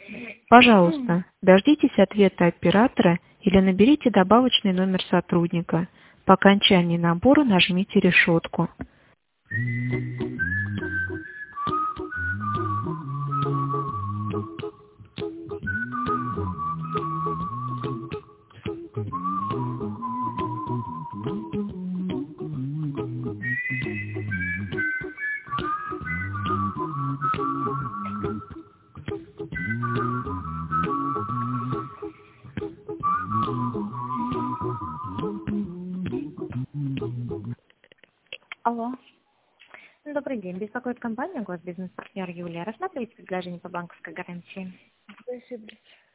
Пожалуйста, дождитесь ответа оператора или наберите добавочный номер сотрудника. По окончании набора нажмите решетку. Алло. Добрый день. Беспокоит компания «Госбизнес-партнер» Юлия. Рассматриваете предложение по банковской гарантии? Спасибо.